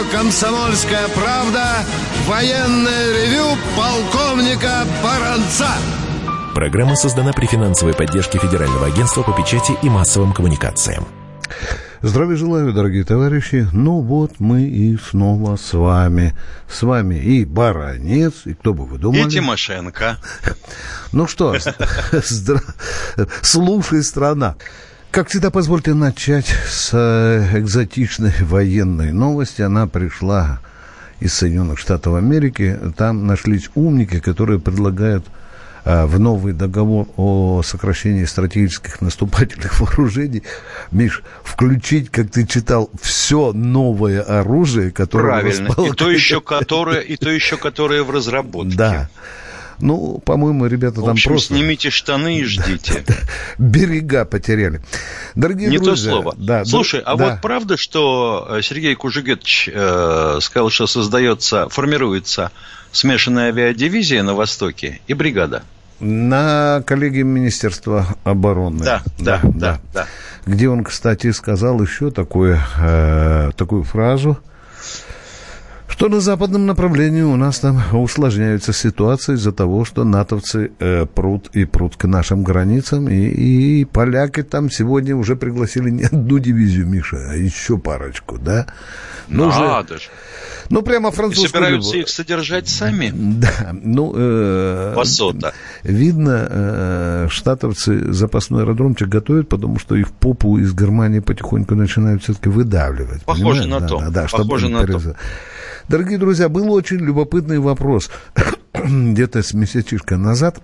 «Комсомольская правда» военное ревю полковника Баранца. Программа создана при финансовой поддержке Федерального агентства по печати и массовым коммуникациям. Здравия желаю, дорогие товарищи. Ну вот мы и снова с вами. С вами и Баранец, и кто бы вы думали? И Тимошенко. Ну что, слушай, страна. Как всегда, позвольте начать с экзотичной военной новости. Она пришла из Соединенных Штатов Америки. Там нашлись умники, которые предлагают в новый договор о сокращении стратегических наступательных вооружений, Миш, включить, как ты читал, все новое оружие, которое... Правильно, и то еще, которое в разработке. Да. Ну, по-моему, ребята там просто... снимите штаны и ждите. Берега потеряли. Дорогие друзья... Не то слово. Да, слушай, вот правда, что Сергей Кужугетович сказал, что формируется смешанная авиадивизия на Востоке и бригада? На коллегии Министерства обороны. Да. Где он, кстати, сказал еще такую фразу, что на западном направлении у нас там усложняются ситуации из-за того, что натовцы прут к нашим границам, и поляки там сегодня уже пригласили не одну дивизию, Миша, а еще парочку, да? Надо же. Ну, прямо французскую... И собираются их содержать сами? Да, Высота. Видно, штатовцы запасной аэродромчик готовят, потому что их попу из Германии потихоньку начинают все-таки выдавливать. Похоже на то. Похоже на то. Дорогие друзья, был очень любопытный вопрос. Где-то с месячишка назад.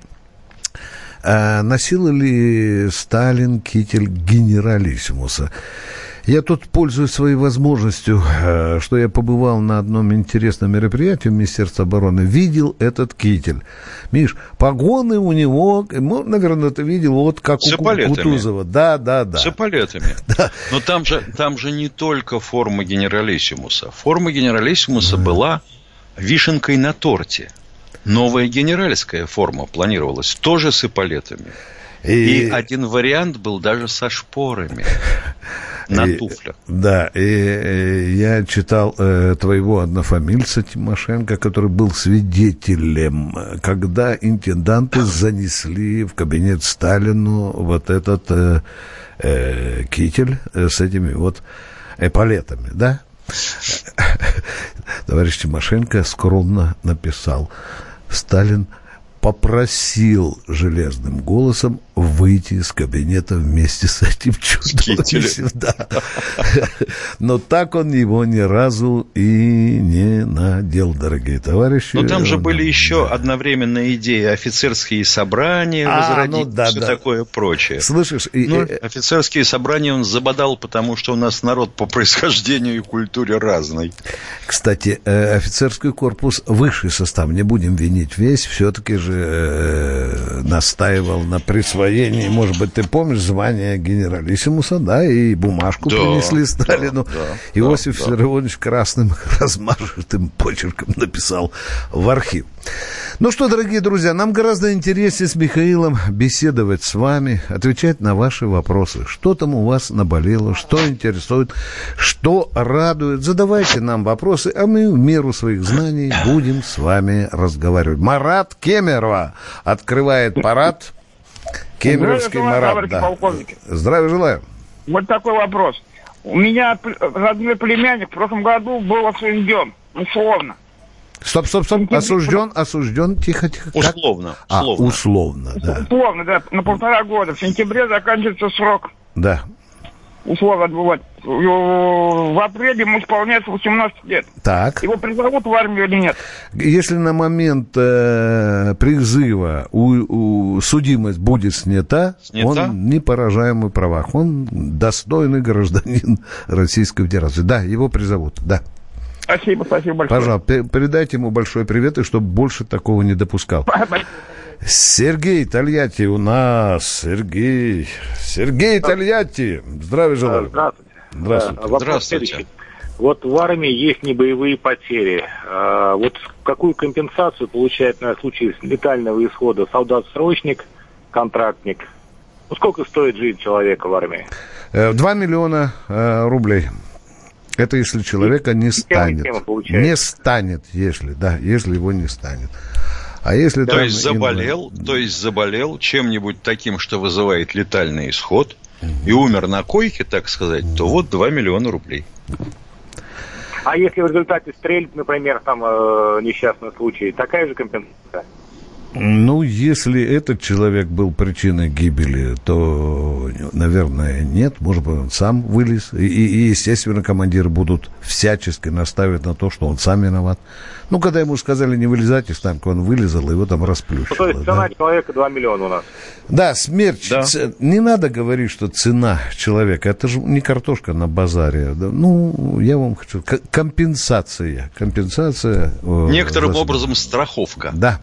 Носил ли Сталин китель генералиссимуса? Я тут пользуюсь своей возможностью, что я побывал на одном интересном мероприятии в Министерстве обороны, видел этот китель. Миш, погоны у него, наверное, ты видел, вот как у Кутузова. Да. С эполетами. Да. Но там же не только форма генералиссимуса. Форма генералиссимуса была вишенкой на торте. Новая генеральская форма планировалась тоже с эполетами. И один вариант был даже со шпорами. На туфлях. Да, и я читал твоего однофамильца Тимошенко, который был свидетелем, когда интенданты занесли в кабинет Сталину вот этот китель с этими вот эполетами, да? Товарищ Тимошенко скромно написал: Сталин попросил железным голосом выйти из кабинета вместе с этим чудовищем. Да. Но так он его ни разу и не надел, дорогие товарищи. Но там же были еще одновременно идеи офицерские собрания возродить, все такое прочее. Слышишь? Офицерские собрания он забодал, потому что у нас народ по происхождению и культуре разный. Кстати, офицерский корпус, высший состав, не будем винить весь, все-таки же настаивал на присвоении, может быть, ты помнишь, звания генералиссимуса, да, и бумажку принесли Сталину. Иосиф Виссарионович красным размашистым почерком написал в архив. Ну что, дорогие друзья, нам гораздо интереснее с Михаилом беседовать с вами, отвечать на ваши вопросы. Что там у вас наболело, что интересует, что радует. Задавайте нам вопросы, а мы в меру своих знаний будем с вами разговаривать. Марат Кемерова открывает парад. Кемеровский Марат. Да. Здравия желаю. Вот такой вопрос. У меня родной племянник в прошлом году был осужден, условно. Стоп. Осужден, тихо. Условно. Условно, да. Условно, да, на 1,5 года. В сентябре заканчивается срок. Да. Условно отбывать. В апреле ему исполняется 18 лет. Так. Его призовут в армию или нет? Если на момент призыва судимость будет снята, он не поражаемый в правах. Он достойный гражданин Российской Федерации. Да, его призовут, да. Спасибо большое. Пожалуйста, передайте ему большой привет, и чтобы больше такого не допускал. Сергей Тольятти у нас. Сергей Тольятти. Здравия желаю. Здравствуйте. Вот в армии есть небоевые потери. Вот какую компенсацию получает на случай летального исхода солдат-срочник, контрактник? Ну, сколько стоит жизнь человека в армии? 2 миллиона рублей. Это если человека не станет. Не станет, если его не станет. А если то есть заболел чем-нибудь таким, что вызывает летальный исход, и умер на койке, так сказать, то вот 2 миллиона рублей. А если в результате стрельб, например, там несчастный случай, такая же компенсация? Ну, если этот человек был причиной гибели, то, наверное, нет. Может быть, он сам вылез. И естественно, командиры будут всячески наставить на то, что он сам виноват. Ну, когда ему сказали не вылезать из танка, он вылезал, его там расплющило. То есть цена человека 2 миллиона у нас. Да, смерть. Да. Не надо говорить, что цена человека. Это же не картошка на базаре. Ну, я вам хочу... Компенсация. Некоторым образом страховка. Да.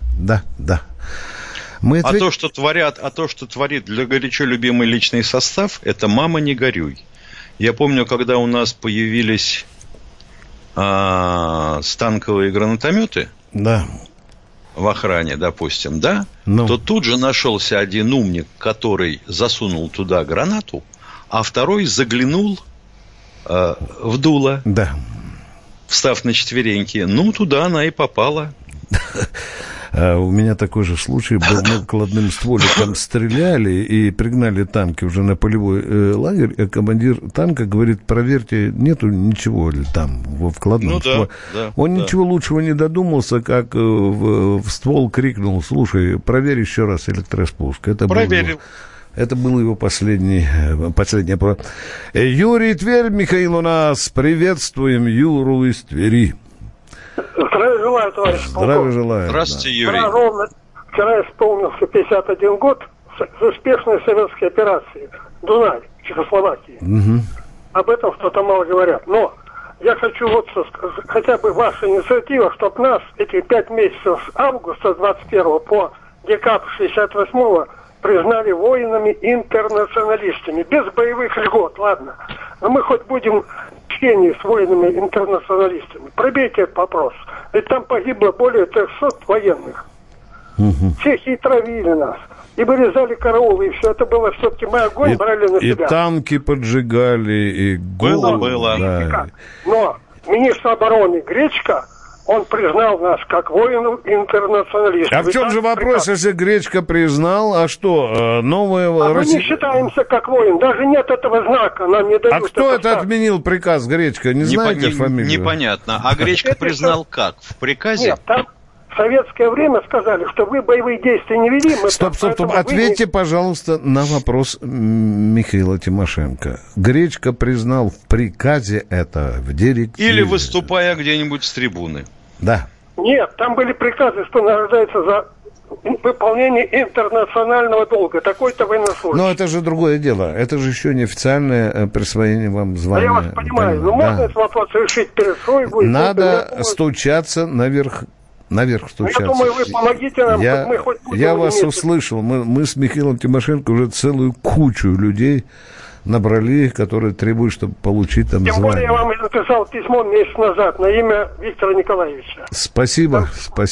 То, что творит для горячо любимый личный состав, это «мама, не горюй». Я помню, когда у нас появились станковые гранатометы в охране, допустим, то тут же нашелся один умник, который засунул туда гранату, а второй заглянул в дуло, встав на четвереньки. Ну, туда она и попала. У меня такой же случай был. Мы вкладным стволиком стреляли и пригнали танки уже на полевой лагерь. А командир танка говорит: проверьте, нету ничего ли там во вкладном стволе. Он ничего лучшего не додумался, как в ствол крикнул: слушай, проверь еще раз электроспуск. Проверил. Это был его последний. Юрий, Тверь, Михаил у нас. Приветствуем Юру из Твери. Здравия желаю, товарищ полковник. Здравия желаю. Здравствуйте, Юрий. Вчера исполнился 51 год с успешной советской операции «Дунай» в Чехословакии. Угу. Об этом что-то мало говорят. Но я хочу хотя бы ваша инициатива, чтобы нас эти 5 месяцев с августа 21 по декабрь 68 признали воинами-интернационалистами. Без боевых льгот, ладно. Но мы хоть будем в чтении с воинами-интернационалистами. Пробейте этот вопрос. Ведь там погибло более 300 военных. Угу. Чехи травили нас. И вырезали караулы, и все это было все-таки мы огонь брали на себя. И танки поджигали, и было. Да. Но министр обороны Гречко, он признал нас как воинов-интернационалистов. А в чем же вопрос, если Гречко признал, а что, новое... мы не считаемся как воин, даже нет этого знака, нам не дают. А кто это отменил приказ Гречко? Не знаете фамилию? Непонятно. А Гречко признал как? В приказе? Нет, там в советское время сказали, что вы боевые действия не вели. Стоп. Ответьте, пожалуйста, на вопрос Михаила Тимошенко. Гречко признал в приказе это, в директиве? Или выступая где-нибудь с трибуны? Да. Нет, там были приказы, что награждается за выполнение интернационального долга. Такой-то военнослужащий. Но это же другое дело. Это же еще не официальное присвоение вам звания. Я вас понимаю. Но можно этот вопрос решить перед Шойгу? Надо стучаться наверх стучаться. Я думаю, вы помогите нам, мы хоть будем... Я вас услышал. Мы с Михаилом Тимошенко уже целую кучу людей набрали, которые требуют, чтобы получить там звание. Тем более я вам написал письмо месяц назад на имя Виктора Николаевича. Спасибо.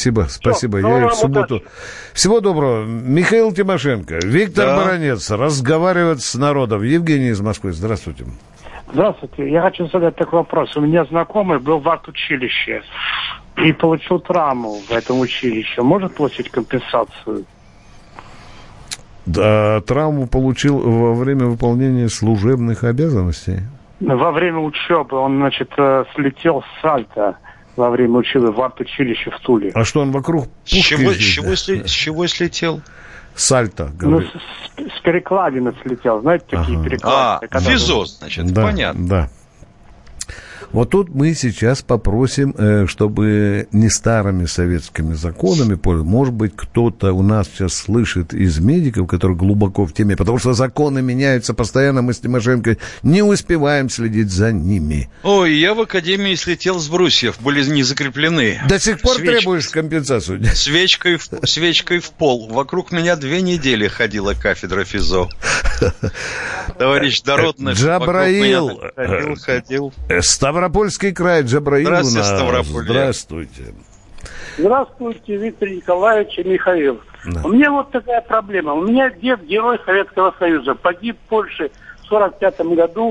Я и в субботу. Удачи. Всего доброго. Михаил Тимошенко, Виктор Баранец, разговаривает с народом. Евгений из Москвы, здравствуйте. Здравствуйте. Я хочу задать такой вопрос. У меня знакомый был в арт-училище и получил травму в этом училище. Может получить компенсацию? Да, травму получил во время выполнения служебных обязанностей. Во время учебы он, слетел с сальто во время учебы в арт-училище в Туле. А что, он вокруг пушки? С чего слетел? Сальто, говорит. С перекладины слетел. Знаете, такие перекладины? ФИЗО, значит, понятно. Да. Вот тут мы сейчас попросим, чтобы не старыми советскими законами, может быть, кто-то у нас сейчас слышит из медиков, которые глубоко в теме, потому что законы меняются постоянно, мы с Тимошенко не успеваем следить за ними. Ой, я в академии слетел с брусьев, были не закреплены. До сих пор требуешь компенсацию? Свечкой в пол. Вокруг меня 2 недели ходила кафедра ФИЗО. Товарищ Дородных Джабраил ходил. Ставропольский край, Джабраил у нас. Здравствуйте. Здравствуйте, Виктор Николаевич и Михаил. Да. У меня вот такая проблема. У меня дед, герой Советского Союза, погиб в Польше в 1945 году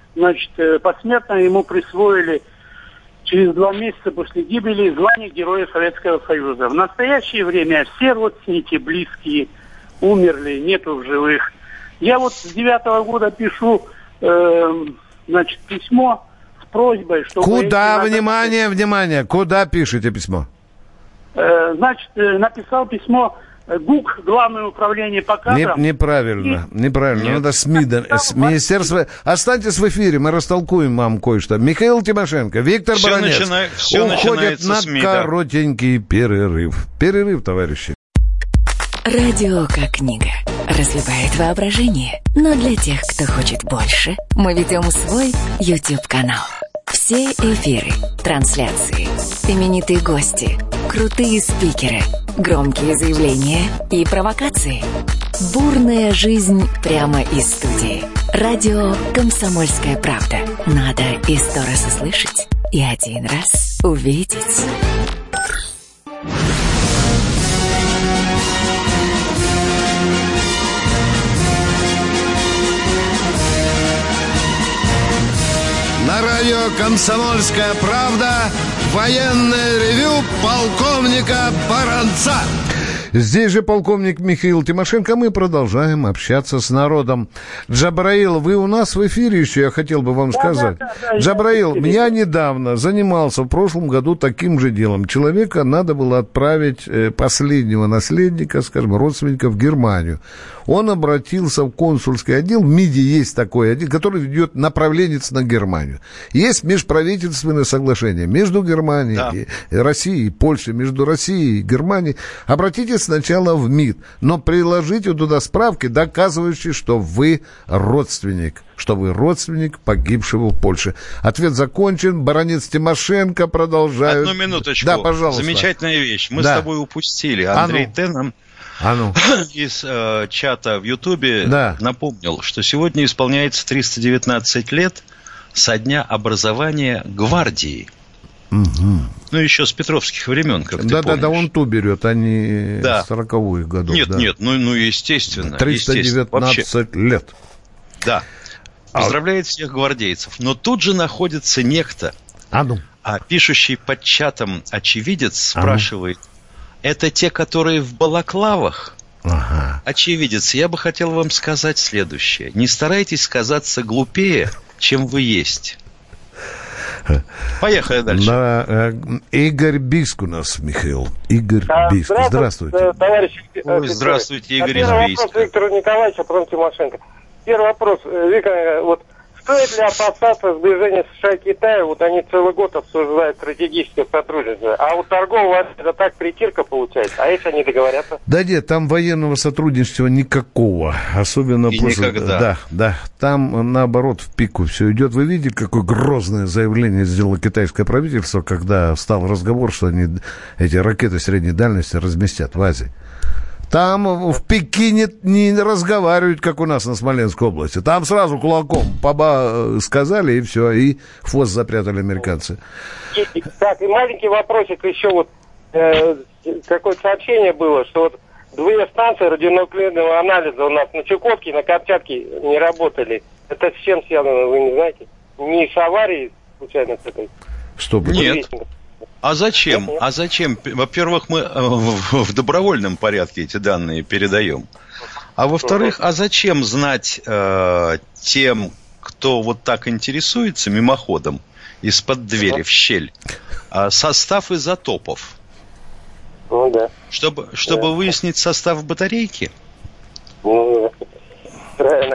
значит, посмертно ему присвоили через 2 месяца после гибели звание Героя Советского Союза. В настоящее время все родственники, близкие умерли, нету в живых. Я вот с 9-го года пишу, значит, письмо с просьбой, чтобы... Куда, внимание, куда пишете письмо? Значит, написал письмо ГУК, Главное управление по кадрам. Неправильно. Надо СМИ, Министерство... Останьтесь в эфире, мы растолкуем вам кое-что. Михаил Тимошенко, Виктор Баранец уходят на СМИ, коротенький перерыв. Перерыв, товарищи. Радио как книга. Разливает воображение. Но для тех, кто хочет больше, мы ведем свой YouTube-канал. Все эфиры, трансляции, именитые гости, крутые спикеры, громкие заявления и провокации. Бурная жизнь прямо из студии. Радио «Комсомольская правда». Надо и 100 раз услышать, и 1 раз увидеть. На радио «Комсомольская правда» военное ревю полковника Баранца. Здесь же полковник Михаил Тимошенко. Мы продолжаем общаться с народом. Джабраил, вы у нас в эфире еще, я хотел бы вам сказать. Да, Джабраил, я недавно занимался в прошлом году таким же делом. Человека надо было отправить, последнего наследника, скажем, родственника в Германию. Он обратился в консульский отдел, в МИДе есть такой отдел, который ведет направленец на Германию. Есть межправительственное соглашение между Германией, и Россией, и Польшей, между Россией и Германией. Обратитесь сначала в МИД, но приложите туда справки, доказывающие, что вы родственник погибшего в Польше. Ответ закончен. Баранец, Тимошенко продолжают. Одну минуточку. Да, пожалуйста. Замечательная вещь. Мы с тобой упустили. Андрей Теннам из чата в Ютубе напомнил, что сегодня исполняется 319 лет со дня образования гвардии. Угу. Ну, еще с петровских времен, как ты помнишь. Да, он ту берет, а не 40-х годов. Нет, естественно. 319 лет. Да. Поздравляет всех гвардейцев. Но тут же находится некто, пишущий под чатом очевидец, спрашивает, это те, которые в балаклавах? Ага. Очевидец, я бы хотел вам сказать следующее. Не старайтесь казаться глупее, чем вы есть. Поехали дальше. Игорь Бийск у нас, Михаил. Игорь Бийск. Здравствуйте. Товарищи. Здравствуйте, Игорь из Бийска. Бийска. Вопрос Виктору Николаевичу, потом Тимошенко. Первый вопрос. Виктор, вот стоит ли опасаться сближения США и Китая? Вот они целый год обсуждают стратегическое сотрудничество. А у торгового это так притирка получается. А если они договорятся? Да нет, там военного сотрудничества никакого. Особенно после... Никогда. Да. Там, наоборот, в пику все идет. Вы видите, какое грозное заявление сделало китайское правительство, когда стал разговор, что они эти ракеты средней дальности разместят в Азии. Там в Пекине не разговаривают, как у нас на Смоленской области. Там сразу кулаком сказали, и все, и хвост запрятали американцы. Так, и маленький вопросик еще вот. Какое-то сообщение было, что вот 2 станции радионуклидного анализа у нас на Чукотке и на Камчатке не работали. Это с чем связано, вы не знаете? Не с аварией, случайно, с этой? Стоп. Нет. А зачем? Во-первых, мы в добровольном порядке эти данные передаем. А во-вторых, а зачем знать тем, кто вот так интересуется мимоходом из-под двери в щель, состав изотопов? Ну да. Чтобы выяснить состав батарейки? Ну да. Правильно.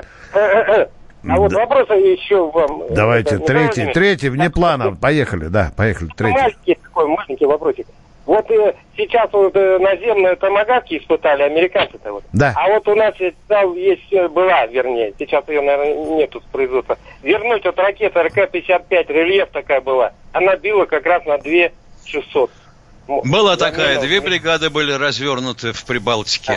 А вот вопрос еще вам. Давайте, третий, вне плана. Поехали, третий. Маленький вопросик. Вот сейчас вот наземные томагавки испытали, американцы-то вот. Да. А вот у нас сейчас ее, наверное, нету с производства. Вернуть вот ракета РК-55, рельеф такая была, она била как раз на 2600. Была такая, 2 бригады были развернуты в Прибалтике.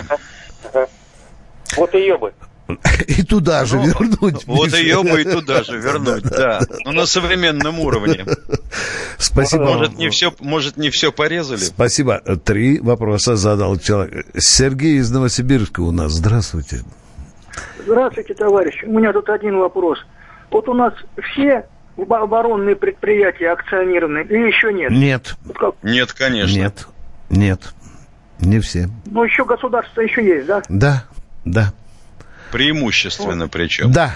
Вот ее бы. И туда же вернуть. Вот ее бы и туда же вернуть, да. Но на современном уровне. Спасибо. Может, не все порезали? Спасибо. 3 вопроса задал человек. Сергей из Новосибирска у нас. Здравствуйте. Здравствуйте, товарищ. У меня тут один вопрос. Вот у нас все оборонные предприятия акционированы или еще нет? Нет. Нет, конечно. Нет. Не все. Но еще государство еще есть, да? Да. Преимущественно причем. Да.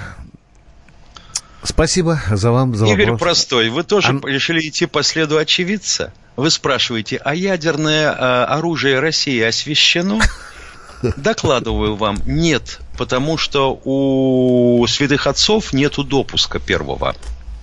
Спасибо за вопрос. Игорь Простой, вы тоже решили идти по следу очевидца? Вы спрашиваете, а ядерное оружие России освящено? Докладываю вам, нет, потому что у святых отцов нету допуска первого.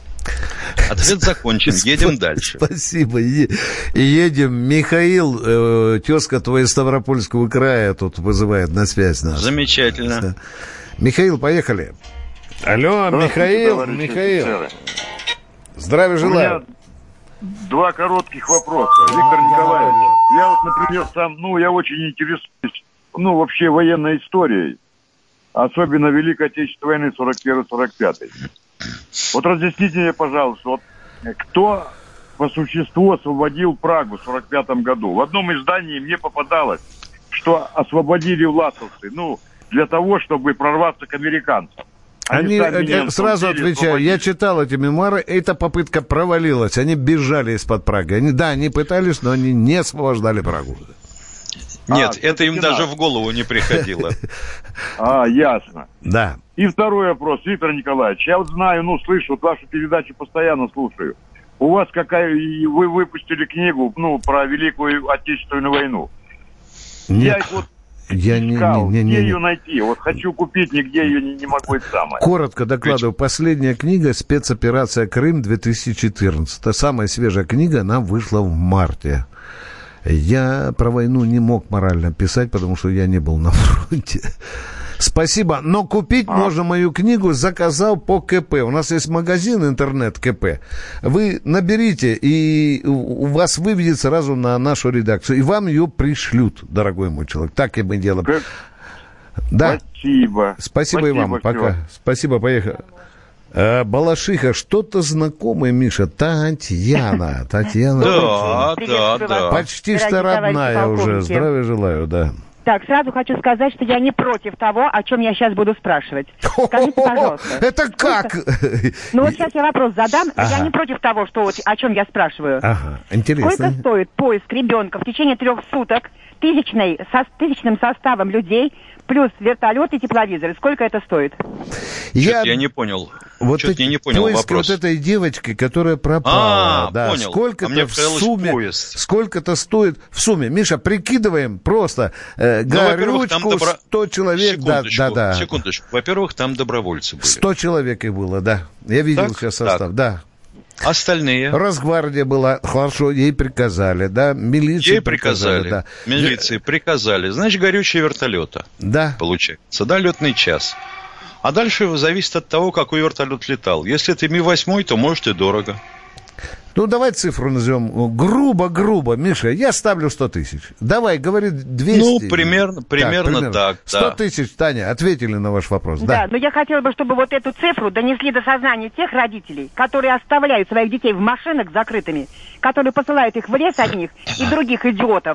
Ответ закончен, едем дальше. Спасибо, едем. Михаил, тезка твоя из Ставропольского края тут вызывает на связь нас. Замечательно. Михаил, поехали. Алло, Михаил. Здравия желаю. У меня два коротких вопроса. Виктор Николаевич, я вот, например, я очень интересуюсь, вообще военной историей, особенно Великой Отечественной войны 41-45. Вот разъясните мне, пожалуйста, кто по существу освободил Прагу в 45 году? В одном издании мне попадалось, что освободили власовцы, для того, чтобы прорваться к американцам. Они сразу отвечаю, я читал эти мемуары, эта попытка провалилась, они бежали из-под Праги. Они пытались, но они не освобождали Прагу. Нет, это им даже в голову не приходило. Ясно. Да. И второй вопрос, Виктор Николаевич, я знаю, слышу, вашу передачу постоянно слушаю. У вас вы выпустили книгу, про Великую Отечественную войну. Нет. Я где ее найти? Вот хочу купить, нигде ее не могу это самое. Коротко докладываю. Последняя книга «Спецоперация Крым 2014». Это самая свежая книга, она вышла в марте. Я про войну не мог морально писать, потому что я не был на фронте. Спасибо. Но купить можно мою книгу, заказал по КП. У нас есть магазин интернет КП. Вы наберите, и у вас выведет сразу на нашу редакцию. И вам ее пришлют, дорогой мой человек. Так и мы делаем. Да. Спасибо и вам. Пока. Спасибо, поехали. Балашиха, что-то знакомое, Миша. Татьяна. Да. Почти что родная уже. Здравия желаю, да. Так, сразу хочу сказать, что я не против того, о чем я сейчас буду спрашивать. Скажите, пожалуйста. Это как? Сейчас я вопрос задам. Ага. Я не против того, о чем я спрашиваю. Ага, интересно. Сколько стоит поиск ребенка в течение 3 суток тысячным составом людей, плюс вертолет и тепловизоры? Сколько это стоит? Я не понял. Я не понял вопрос. Вот этой девочки, которая пропала. Понял. Сколько-то в сумме, сколько-то стоит в сумме. Миша, прикидываем просто горючку, 100 человек. Секундочку. Во-первых, там добровольцы были. 100 человек и было, да. Я видел сейчас состав, да. Остальные? Росгвардия была, хорошо, ей приказали, да, милиции ей приказали, да. Милиции приказали, значит, горючее вертолета. Да. Получается, да, летный час. А дальше зависит от того, какой вертолет летал. Если это Ми-8, то, может, и дорого. Давай цифру назовем. Грубо, Миша, я ставлю 100 тысяч. Давай, говори 200. Примерно так. 100 тысяч, Таня, ответили на ваш вопрос. Да, но я хотела бы, чтобы вот эту цифру донесли до сознания тех родителей, которые оставляют своих детей в машинах закрытыми, которые посылают их в лес одних и других идиотов.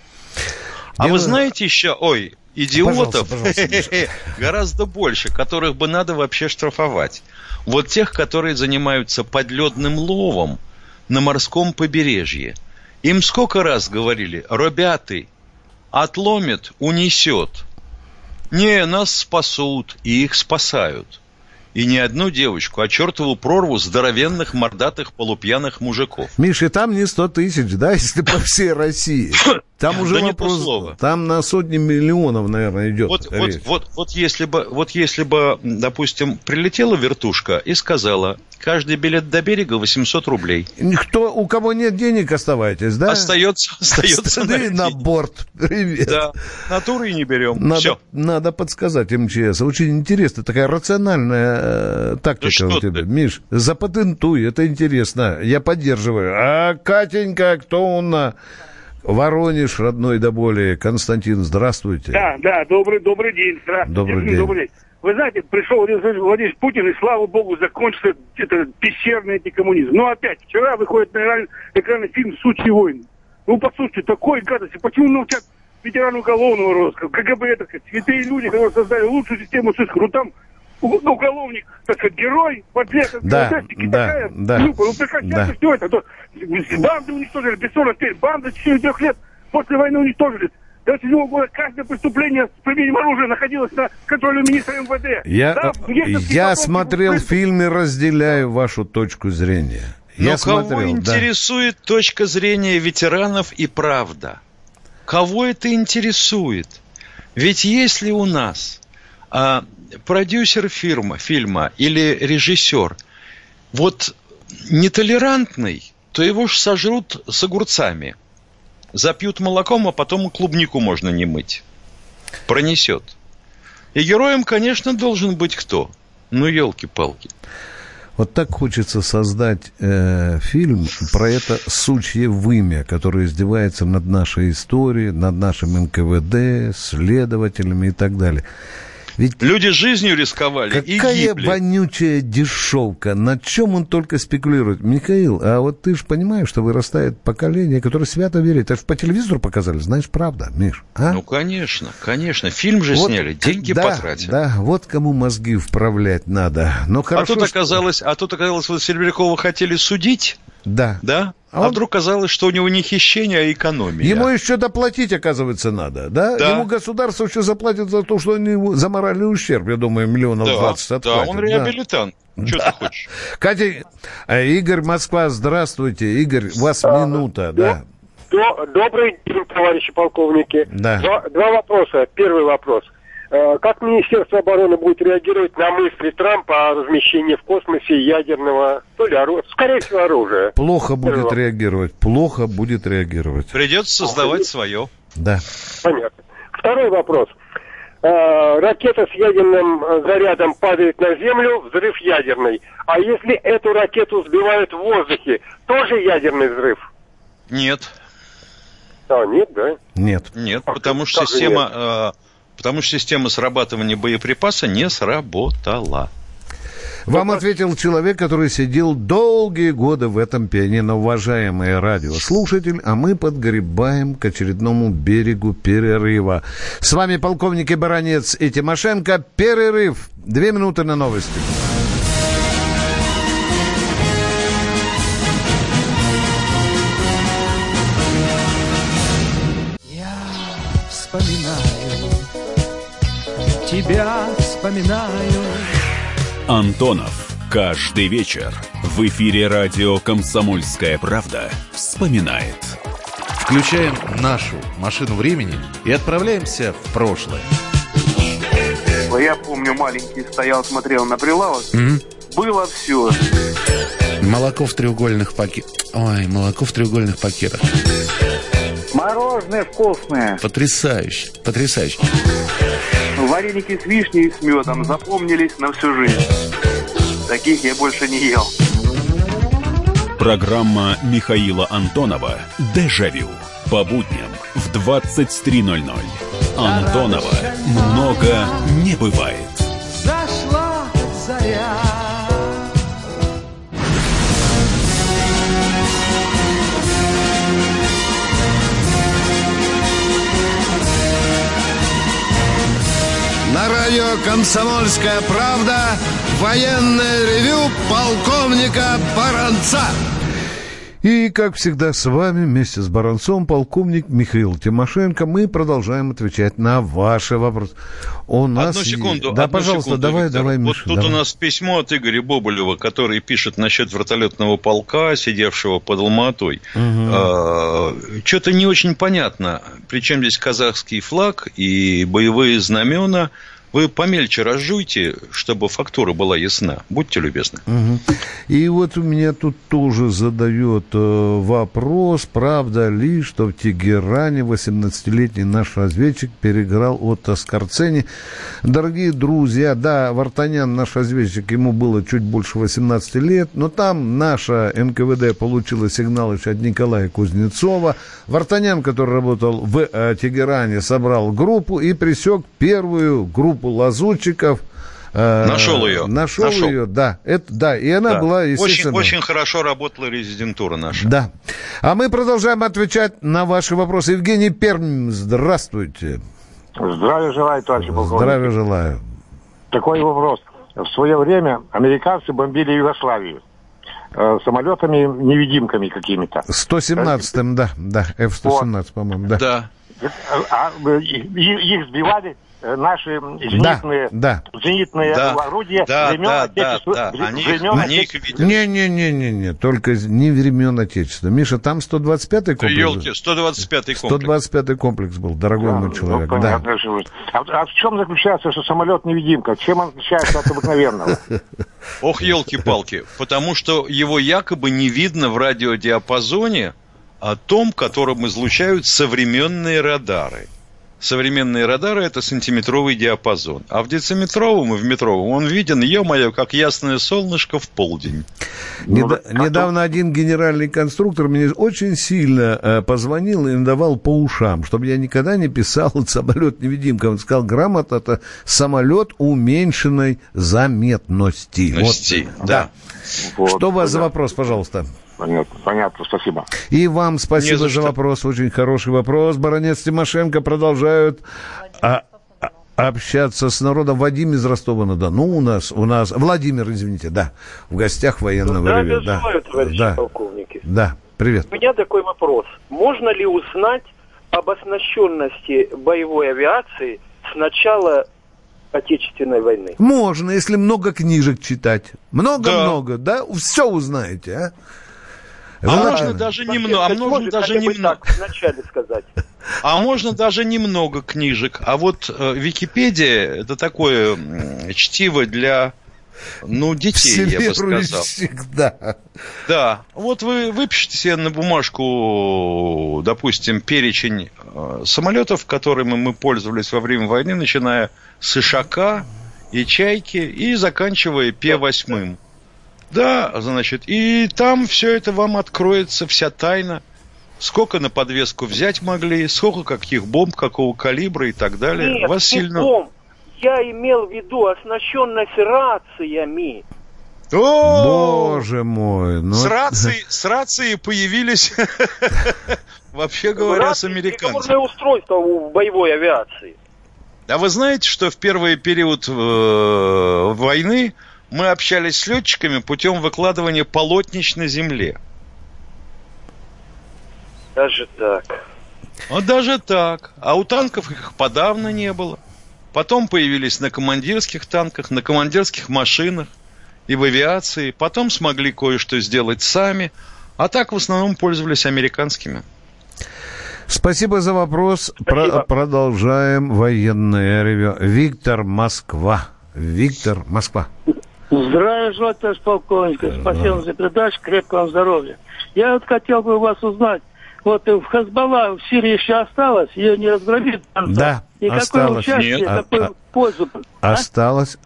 Вы знаете еще, идиотов гораздо больше, которых бы надо вообще штрафовать. Вот тех, которые занимаются подледным ловом на морском побережье. Им сколько раз говорили: ребята, отломит, унесет. Не, нас спасут, и их спасают. И не одну девочку, а чертову прорву здоровенных, мордатых, полупьяных мужиков. Миша, там не 100 тысяч, да, если по всей России. Там уже вопрос, там на сотни миллионов, наверное, идет. Вот если бы, допустим, прилетела вертушка и сказала: каждый билет до берега 800 рублей. У кого нет денег, оставайтесь, да? Остается на борт. Привет. Да, натуры и не берем. Надо подсказать МЧС. Очень интересно, такая рациональная тактика у тебя. Миш, запатентуй, это интересно. Я поддерживаю. А Катенька, кто у нас? Воронеж, родной до боли. Константин, здравствуйте. Да, добрый день. Здравствуйте. Добрый день. Вы знаете, пришел Владимир Путин, и слава богу, закончился пещерный антикоммунизм. Но опять, вчера выходит на экраны фильм «Сучьи войны». Послушайте, такой гадости. Почему научат ветерану уголовного розыска, КГБ, святые люди, которые создали лучшую систему сыска? Там уголовник, так сказать, герой, подлец, такая, ну, прекращайте все это. Банды уничтожили, Бессонов теперь, банда 4 лет после войны уничтожили. До 7 года каждое преступление с применением оружия находилось на контроле министра МВД. Я смотрел фильм и разделяю вашу точку зрения. Но кого интересует точка зрения ветеранов и правда? Кого это интересует? Ведь если у нас продюсер фильма или режиссер вот нетолерантный, то его ж сожрут с огурцами. Запьют молоком, а потом клубнику можно не мыть. Пронесет. И героем, конечно, должен быть кто? Ну, елки-палки. Вот так хочется создать фильм про это сучье вымя, которое издевается над нашей историей, над нашим НКВД, следователями и так далее. Ведь люди жизнью рисковали и гибли. Какая вонючая дешевка, на чем он только спекулирует. Михаил, а вот ты же понимаешь, что вырастает поколение, которое свято верит. Это же по телевизору показали, знаешь, правда, Миш? А? Ну, конечно. Фильм же вот, сняли, деньги потратили. Да, вот кому мозги вправлять надо. Но хорошо, тут оказалось, вот Серебрякова хотели судить. Да. А вдруг казалось, что у него не хищение, а экономия. Ему еще доплатить, оказывается, надо, да? Ему государство еще заплатит за то, что они за моральный ущерб, я думаю, 20 миллионов отплатит. Да, он реабилитант. Что ты хочешь? Катя, Игорь, Москва, здравствуйте. Игорь, у вас минута, да. Добрый день, товарищи полковники. Да. Два вопроса. Первый вопрос. Как Министерство обороны будет реагировать на мысли Трампа о размещении в космосе ядерного, скорее всего, оружия? Плохо будет реагировать. Придется создавать свое. Да. Понятно. Второй вопрос. Ракета с ядерным зарядом падает на Землю, взрыв ядерный. А если эту ракету сбивают в воздухе, тоже ядерный взрыв? Нет. Нет, да? Нет, потому что система срабатывания боеприпаса не сработала. Вам ответил человек, который сидел долгие годы в этом пианино, уважаемый радиослушатель, а мы подгребаем к очередному берегу перерыва. С вами полковники Баранец и Тимошенко. Перерыв. 2 минуты на новости. Я вспоминаю, тебя вспоминаю. Антонов. Каждый вечер в эфире радио «Комсомольская правда» вспоминает. Включаем нашу машину времени и отправляемся в прошлое. Я помню, маленький стоял, смотрел на прилавок. Было все. Молоко в треугольных пакетах. Мороженое вкусное. Потрясающе. Вареники с вишней и с медом запомнились на всю жизнь. Таких я больше не ел. Программа Михаила Антонова «Дежавю». По будням в 23:00. Антонова много не бывает. Зашла заря. На радио «Комсомольская правда» военное ревю полковника Баранца. И, как всегда, с вами вместе с Баранцом полковник Михаил Тимошенко. Мы продолжаем отвечать на ваши вопросы. Одну секунду. Пожалуйста, давай, Миша. Вот тут у нас письмо от Игоря Боболева, который пишет насчет вертолетного полка, сидевшего под Алма-Атой. Что-то не очень понятно. Причем здесь казахский флаг и боевые знамена. Вы помельче разжуйте, чтобы фактура была ясна. Будьте любезны. И вот у меня тут тоже задает вопрос, правда ли, что в Тегеране 18-летний наш разведчик переиграл Отто Скорцени. Дорогие друзья, да, Вартанян, наш разведчик, ему было чуть больше 18 лет, но там наша НКВД получила сигнал еще от Николая Кузнецова. Вартанян, который работал в Тегеране, собрал группу и пресек первую группу лазутчиков. Нашел ее, да. И она была, естественно... Очень хорошо работала резидентура наша. Да. А мы продолжаем отвечать на ваши вопросы. Евгений Пермь, здравствуйте. Здравия желаю, товарищ полковник. Здравия желаю. Такой вопрос. в свое время американцы бомбили Югославию самолетами-невидимками какими-то. 117-м, да, F-117, вот. По-моему, да. Да. Их сбивали наши зенитные орудия времен Отечества. Они их видели. Не, только не времен Отечества. Миша, там 125-й комплекс. Елки, 125-й комплекс. 125-й комплекс был, дорогой мой человек. Понятно, а в чем заключается, что самолет-невидимка? Чем он отличается от обыкновенного? Ох, елки-палки. Потому что его якобы не видно в радиодиапазоне о том, которым излучают современные радары. Современные радары – это сантиметровый диапазон. А в дециметровом и в метровом он виден, ё-моё, как ясное солнышко в полдень. Недавно один генеральный конструктор мне очень сильно позвонил и давал по ушам, чтобы я никогда не писал самолет-невидимка. Он сказал, грамота – это самолет уменьшенной заметности. Да. Вот. Что у вас за вопрос, пожалуйста? Понятно, спасибо. И вам спасибо за вопрос, очень хороший вопрос. Баронец Тимошенко продолжают общаться с народом. Вадим из Ростова-на-Дону у нас, Владимир, извините, в гостях военного ревю. Товарищи полковники. Да, привет. У меня такой вопрос. Можно ли узнать об оснащенности боевой авиации с начала Отечественной войны? Можно, если много книжек читать. Много, все узнаете, можно даже немного. Вначале сказать. А можно даже немного книжек. А вот Википедия – это такое чтиво для, детей, я бы сказал. Да. Вот вы выпишите себе на бумажку, допустим, перечень самолетов, которыми мы пользовались во время войны, начиная с Ишака и Чайки и заканчивая П-8. Да, значит, и там все это вам откроется, вся тайна. Сколько на подвеску взять могли, сколько каких бомб, какого калибра и так далее. Нет, бомб. Я имел в виду оснащенность рациями. Боже мой. С рацией появились, вообще говоря, с американцами. Это устройство в боевой авиации. А вы знаете, что в первый период войны мы общались с летчиками путем выкладывания полотнищ на земле? Даже так. Даже так. А у танков их подавно не было. Потом появились на командирских танках, на командирских машинах и в авиации. Потом смогли кое-что сделать сами. А так в основном пользовались американскими. Спасибо за вопрос. Продолжаем военное ревю. Виктор, Москва. Здравия желаю, товарищ полковник. Спасибо за передачу. Крепкого здоровья. Я вот хотел бы у вас узнать. Вот в Хезболла в Сирии еще осталось? Ее не разгромили? Да, и осталось. Какое участие, какую пользу? Осталось.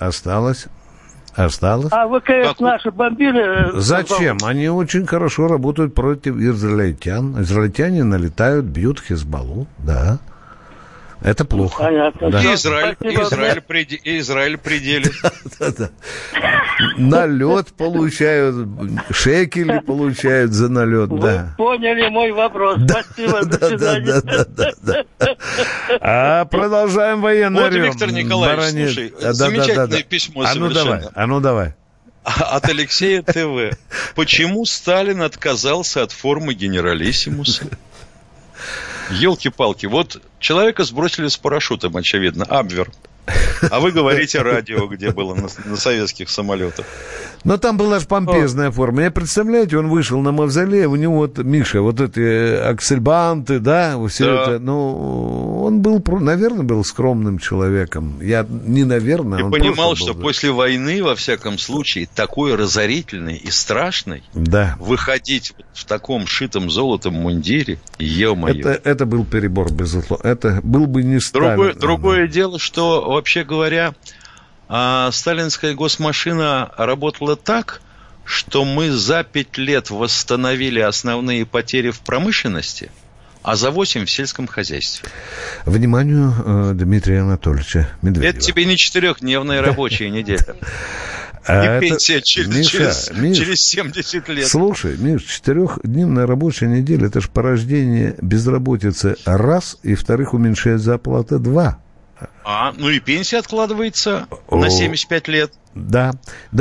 А ВКС наши бомбили? Зачем? Они очень хорошо работают против израильтян. Израильтяне налетают, бьют Хезболлу, да. Это плохо. Понятно. Да. И Израиль пределит. Да. Налет получают, шекели получают за налет, Вы поняли мой вопрос. Спасибо, до свидания. А продолжаем военный ревю. Вот, Виктор Николаевич, слушай, замечательное письмо совершенно. А ну давай. От Алексея ТВ. Почему Сталин отказался от формы генералиссимуса? Елки-палки, вот человека сбросили с парашютом, очевидно, Абвер. А вы говорите радио, где было на советских самолетах. Но там была же помпезная форма. Представляете, он вышел на мавзолей, у него Миша, вот эти аксельбанты, все это. Он был, наверное, был скромным человеком. Я не наверное, он понимал, что после войны, во всяком случае, такой разорительный и страшный, выходить в таком шитом золотом мундире, ё-моё. Это был перебор, безусловно. Это был бы не Сталин. Другое дело, что, вообще говоря, сталинская госмашина работала так, что мы за 5 лет восстановили основные потери в промышленности, а за 8 в сельском хозяйстве. Вниманию Дмитрия Анатольевича Медведева. Это тебе не 4-дневная рабочая неделя. И пенсия через 70 лет. Слушай, Миш, 4-дневная рабочая неделя, это же порождение безработицы раз, и во-вторых, уменьшает зарплаты 2. И пенсия откладывается на 75 лет. Да,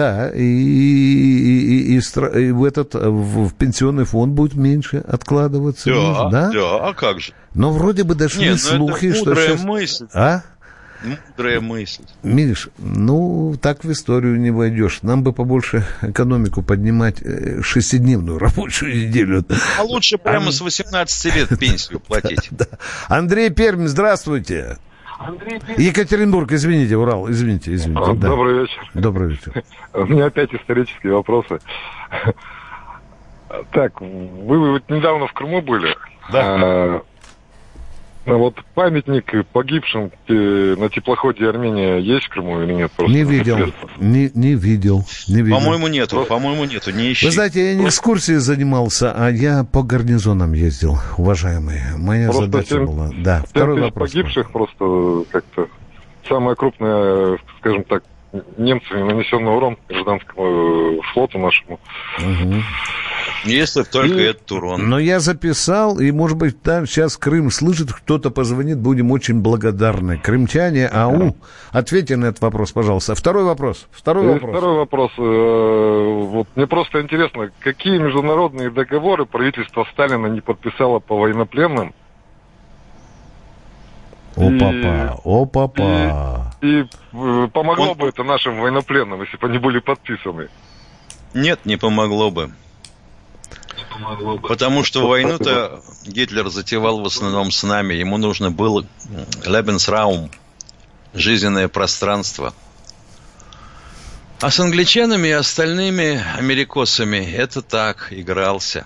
и в пенсионный фонд будет меньше откладываться. Да, а как же? Но вроде бы дошли слухи, что сейчас... мысль. Мудрая мысль. Миш, так в историю не войдешь. Нам бы побольше экономику поднимать, 6-дневную рабочую неделю. А лучше прямо с 18 лет пенсию платить. Да. Андрей Пермь, здравствуйте. Екатеринбург, извините, Урал, извините. Добрый вечер. Добрый вечер. У меня опять исторические вопросы. Так, вы вот недавно в Крыму были? Да. Вот памятник погибшим на теплоходе «Армения» есть в Крыму или нет? Не видел. Не видел. По-моему, нету, не ищи. Вы знаете, я не экскурсией занимался, а я по гарнизонам ездил, уважаемые. Моя задача была. Да, второй вопрос. Погибших просто как-то самая крупная, скажем так, немцами нанесенный урон гражданскому флоту нашему. Угу. Если только этот урон. Но я записал, и, может быть, там сейчас Крым слышит, кто-то позвонит, будем очень благодарны. Крымчане, ответьте на этот вопрос, пожалуйста. Второй вопрос. Вот мне просто интересно, какие международные договоры правительство Сталина не подписало по военнопленным? Опа-па. И помогло бы это нашим военнопленным, если бы они были подписаны? Нет, не помогло бы. Потому что войну-то Гитлер затевал в основном с нами. Ему нужно было Lebensraum, жизненное пространство. А с англичанами и остальными америкосами это так, игрался.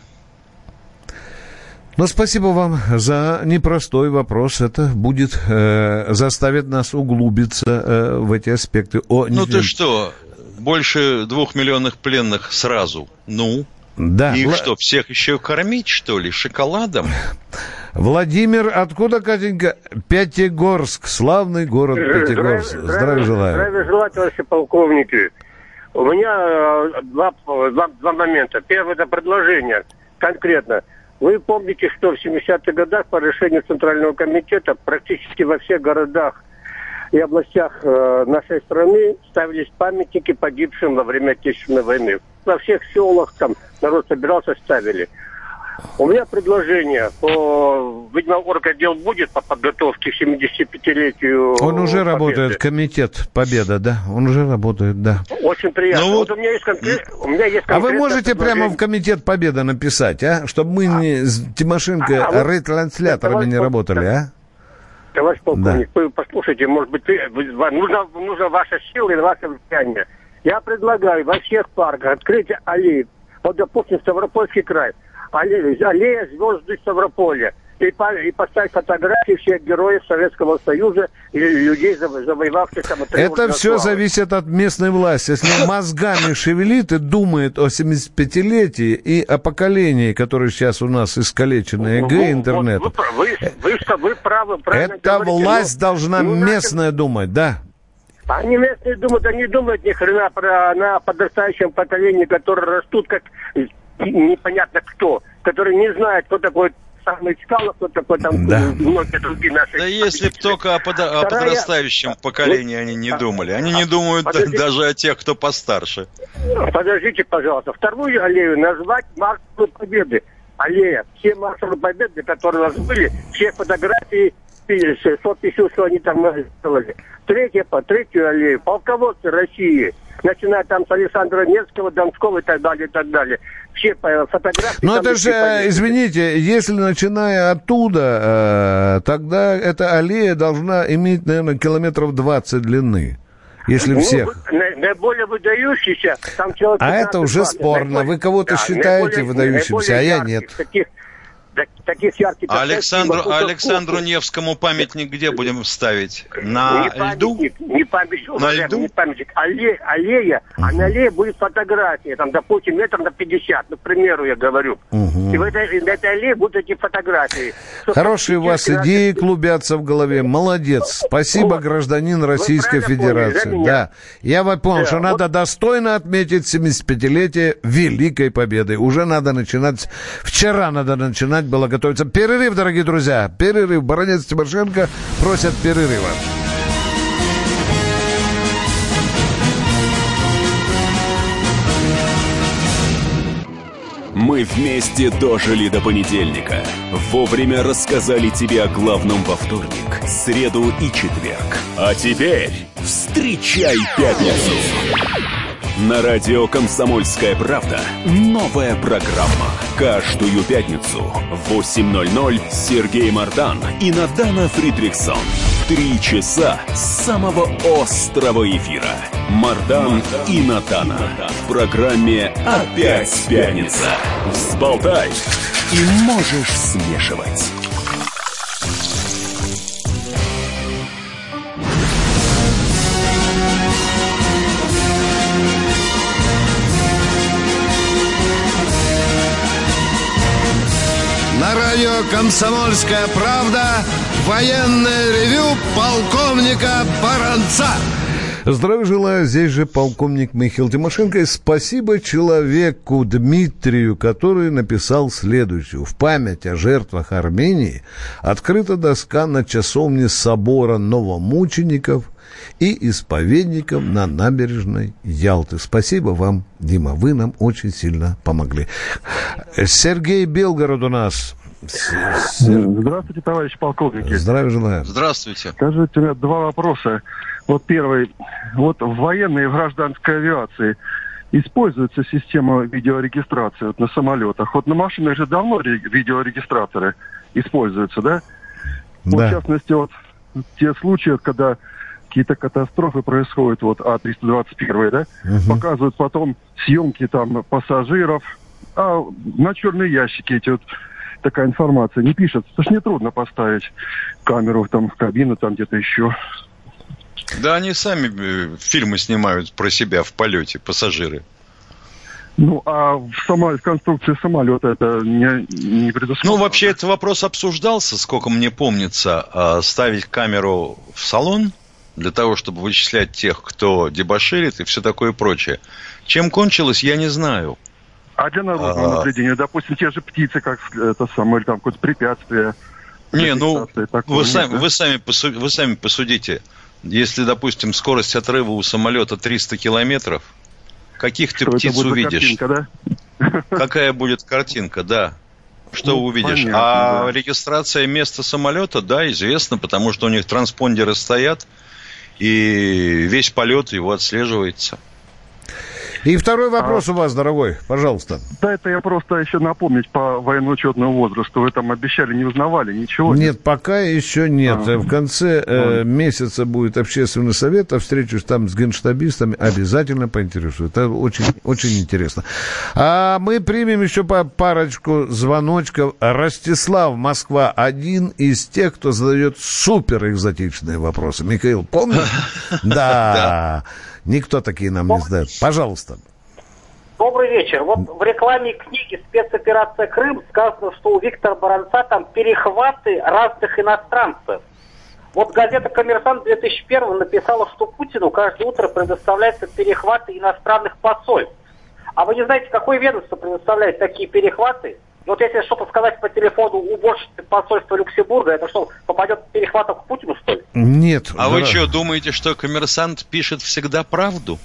Спасибо вам за непростой вопрос. Это будет заставит нас углубиться в эти аспекты. Ты что, больше 2 миллионов пленных сразу? Да. Их что, всех еще кормить, что ли, шоколадом? Владимир, откуда, Катенька? Пятигорск, славный город Пятигорск. Здравия желаю. Здравия желаю, товарищи полковники. У меня два момента. Первое, это предложение конкретно. Вы помните, что в 70-х годах по решению Центрального комитета практически во всех городах и областях нашей страны ставились памятники погибшим во время Отечественной войны. Во всех селах там народ собирался, ставили. У меня предложение видимо, орготдел будет по подготовке к 75-летию Он уже Победы. Работает, комитет Победа, да? Он уже работает, да. Очень приятно. Вот у меня есть А вы можете прямо в комитет Победа написать, чтобы мы с Тимошенко ретрансляторами не работали, а? Товарищ полковник, вы послушайте, может быть, нужна ваша сила и ваше влияние. Я предлагаю во всех парках открыть аллеи. Вот, допустим, Ставропольский край. Аллея звезды Ставрополя. И поставить фотографии всех героев Советского Союза и людей, завоевавших там... Это все зависит от местной власти. Если он мозгами шевелит и думает о 75-летии и о поколении, которое сейчас у нас искалечено, интернет. Вы правы. Эта власть должна местная думать, да. Они местные думают, они думают ни хрена на подрастающем поколении, которые растут как непонятно кто, которые не знают, кто такой самый Чкалов, кто такой там многие другие наши. Да если бы только о подрастающем поколении они не думали. Они не думают даже о тех, кто постарше. Подождите, пожалуйста. Вторую аллею назвать Маршалу Победы. Аллея. Все Маршалы Победы, которые у нас были, все фотографии, подписью, что они там сделали. Третью аллею. Полководцы России. Начиная там с Александра Невского, Донского и так далее, и так далее. Все фотографии... Но это же, извините, если начиная оттуда, тогда эта аллея должна иметь, наверное, километров 20 длины. Если всех. Наиболее выдающийся, там человек... А это уже спорно. Вы кого-то считаете выдающимся, а я нет. Таких ярких... Александру Невскому памятник где будем ставить? На льду? Не памятник. Аллея, а на аллее будет фотография, там, допустим, метр на 50, к примеру, я говорю. И в этой аллее будут эти фотографии. Хорошие у вас идеи клубятся в голове. Молодец. Спасибо, гражданин Российской Федерации. Да. Я понял, что надо достойно отметить 75-летие Великой Победы. Уже надо начинать... Вчера надо начинать было готовиться. Перерыв, дорогие друзья. Перерыв. Баронец Тимошенко просят перерыва. Мы вместе дожили до понедельника. Вовремя рассказали тебе о главном во вторник, среду и четверг. А теперь встречай пятницу. На радио «Комсомольская правда» новая программа. Каждую пятницу в 8:00 Сергей Мардан и Надана Фридрихсон. 3 часа самого острого эфира. Мардан и Надана. В программе «Опять пятница». Взболтай и можешь смешивать. На радио «Комсомольская правда» военное ревю полковника Баранца. Здравия желаю, здесь же полковник Михаил Тимошенко. И спасибо человеку Дмитрию, который написал следующее. В память о жертвах Армении открыта доска на часовне собора новомучеников и исповедников на набережной Ялты. Спасибо вам, Дима, вы нам очень сильно помогли. Сергей Белгород у нас. Здравствуйте, товарищ полковники. Здравия желаю. Здравствуйте. Скажите, у меня 2 вопроса. Вот первый. Вот в военной и в гражданской авиации используется система видеорегистрации вот на самолетах. Вот на машинах же давно видеорегистраторы используются, да? Да. Вот, в частности, вот те случаи, когда какие-то катастрофы происходят, вот А-321, да? Показывают потом съемки там пассажиров, а на черные ящики эти вот такая информация не пишется. Это ж нетрудно поставить камеру там в кабину, там где-то еще. Да, они сами фильмы снимают про себя в полете, пассажиры. Ну, а в конструкции самолета это не предусмотрено? Ну, вообще, этот вопрос обсуждался, сколько мне помнится, ставить камеру в салон для того, чтобы вычислять тех, кто дебоширит и все такое прочее. Чем кончилось, я не знаю. А для народного наблюдения, допустим, те же птицы, как это самое, или там какое-то препятствие. Не, ну, вы сами посудите. Если, допустим, скорость отрыва у самолета 300 километров, каких ты птиц увидишь? Картинка, да? Какая будет картинка, да. Что увидишь? Понятно, да. Регистрация места самолета, да, известно, потому что у них транспондеры стоят, и весь полет его отслеживается. И второй вопрос у вас, дорогой, пожалуйста. Да, это я просто еще напомнить по военно-учетному возрасту. Вы там обещали, не узнавали ничего? Нет, пока еще нет. В конце месяца будет общественный совет, а встречусь там с генштабистами, обязательно поинтересуюсь. Это очень, очень интересно. А мы примем еще по парочку звоночков. Ростислав, Москва, один из тех, кто задает супер экзотичные вопросы. Михаил, помнишь? Да. Никто такие нам не задает. Пожалуйста. Добрый вечер. Вот в рекламе книги «Спецоперация Крым» сказано, что у Виктора Баранца там перехваты разных иностранцев. Вот газета «Коммерсант» 2001 написала, что Путину каждое утро предоставляются перехваты иностранных посольств. А вы не знаете, какое ведомство предоставляет такие перехваты? Вот если что-то сказать по телефону уборщице посольства Люксембурга, это что, попадет в перехватов к Путину, что ли? Нет. А вы что, думаете, что «Коммерсант» пишет всегда правду?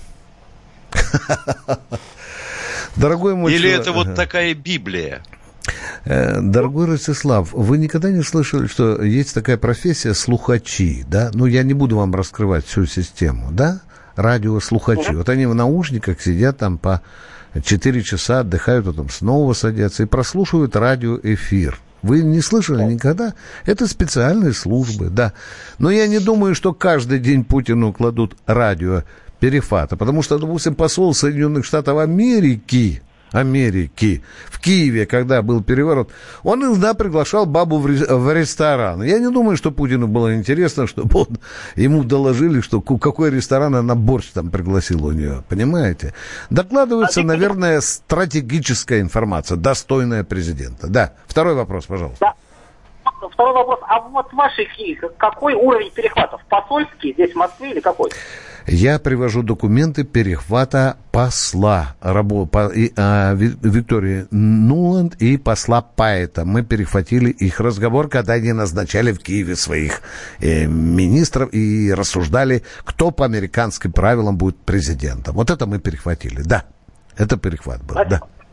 Дорогой мой или это вот такая Библия? Дорогой Ростислав, вы никогда не слышали, что есть такая профессия слухачи, да? Ну, я не буду вам раскрывать всю систему, да? Радиослухачи. Вот они в наушниках сидят там по 4 часа, отдыхают, потом снова садятся и прослушивают радиоэфир. Вы не слышали никогда? Это специальные службы, да. Но я не думаю, что каждый день Путину кладут радиоперехваты, потому что, допустим, посол Соединенных Штатов Америки в Киеве, когда был переворот, он иногда приглашал бабу в ресторан. Я не думаю, что Путину было интересно, чтобы ему доложили, что какой ресторан она борщ там пригласила у нее. Понимаете? Докладывается, наверное, стратегическая информация, достойная президента. Да. Второй вопрос, пожалуйста. Да. Второй вопрос. А вот в вашей книге какой уровень перехватов? Посольский здесь в Москве или какой? Я привожу документы перехвата посла Виктории Нуланд и посла Пайета. Мы перехватили их разговор, когда они назначали в Киеве своих министров и рассуждали, кто по американским правилам будет президентом. Вот это мы перехватили, да. Это перехват был, да.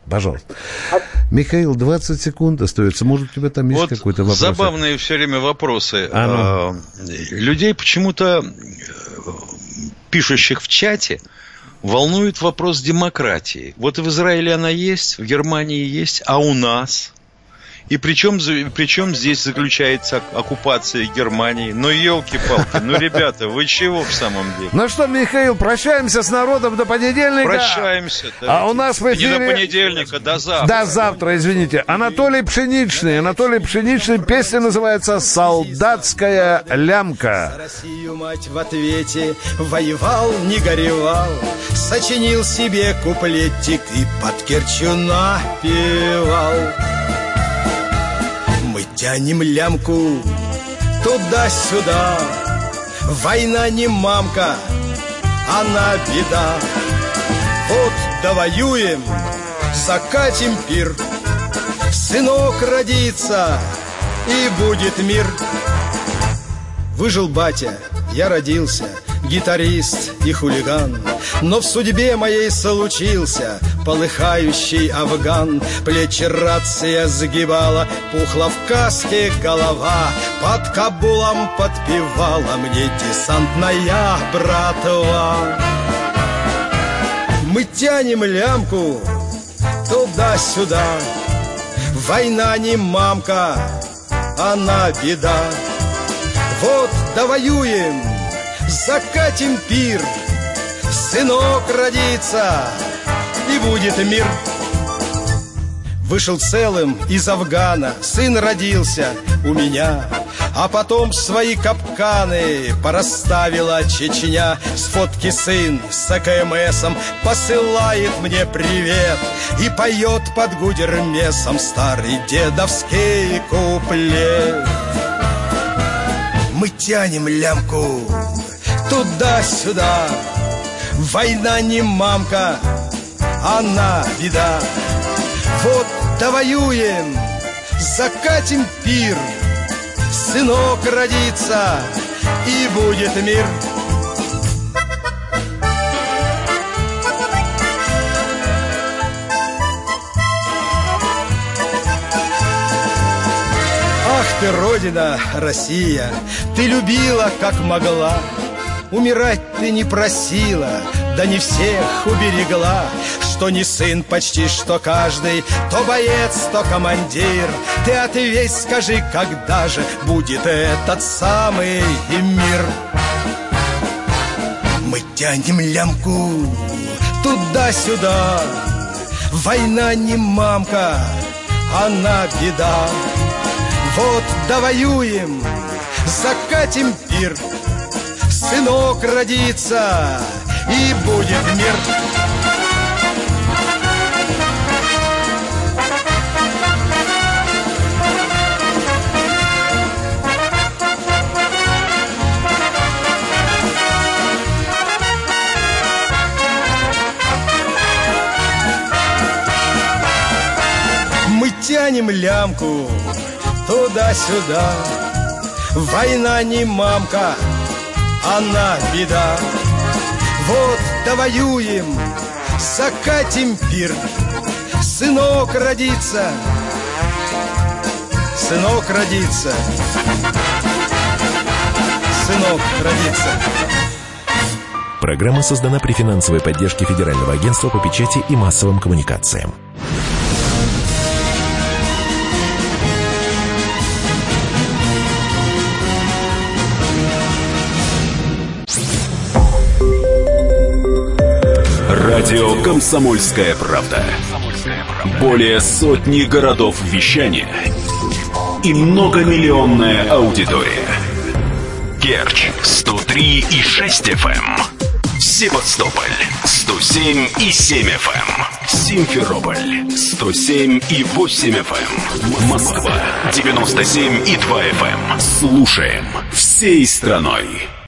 Пожалуйста. Михаил, 20 секунд остается. Может, у тебя там есть какой-то вопрос? Забавные все время вопросы. Людей почему-то, пишущих в чате, волнует вопрос демократии. Вот в Израиле она есть, в Германии есть, а у нас? И причем здесь заключается оккупация Германии? Ну, елки-палки, ну, ребята, вы чего в самом деле? Ну что, Михаил, прощаемся с народом до понедельника. Прощаемся. А у нас в эфире... Не до понедельника, до завтра. До завтра, извините. Анатолий Пшеничный. Песня называется «Солдатская лямка». За Россию, мать, в ответе воевал, не горевал, сочинил себе куплетик и под Керчью напевал. Мы тянем лямку туда-сюда, война не мамка, она беда. Вот довоюем, закатим пир, сынок родится, и будет мир. Выжил батя, я родился, гитарист и хулиган, но в судьбе моей случился полыхающий афган. Плечи рация сгибала, пухла в каске голова, под Кабулом подпевала мне десантная братва. Мы тянем лямку туда-сюда, война не мамка, она беда. Вот довоюем, закатим пир, сынок родится, и будет мир. Вышел целым из Афгана, сын родился у меня, а потом свои капканы порасставила Чечня. С фотки сын с АКМСом посылает мне привет и поет под гудермесом старый дедовский куплет. Мы тянем лямку туда-сюда, война не мамка, она беда. Вот довоюем, закатим пир, сынок родится, и будет мир. Ах ты, Родина, Россия, ты любила, как могла, умирать ты не просила, да не всех уберегла. Что не сын почти что каждый, то боец, то командир. Ты ответь, скажи, когда же будет этот самый мир? Мы тянем лямку туда-сюда, война не мамка, она беда. Вот довоюем, закатим пир, сынок родится, и будет мир. Мы тянем лямку туда-сюда, война не мамка, она беда. Вот довоюем, закатим пир, сынок родится, сынок родится, сынок родится. Программа создана при финансовой поддержке Федерального агентства по печати и массовым коммуникациям. Радио «Комсомольская правда». Более сотни городов вещания и многомиллионная аудитория. Керчь 103,6 FM, Севастополь 107,7 FM, Симферополь 107,8 FM, Москва 97,2 FM. Слушаем всей страной.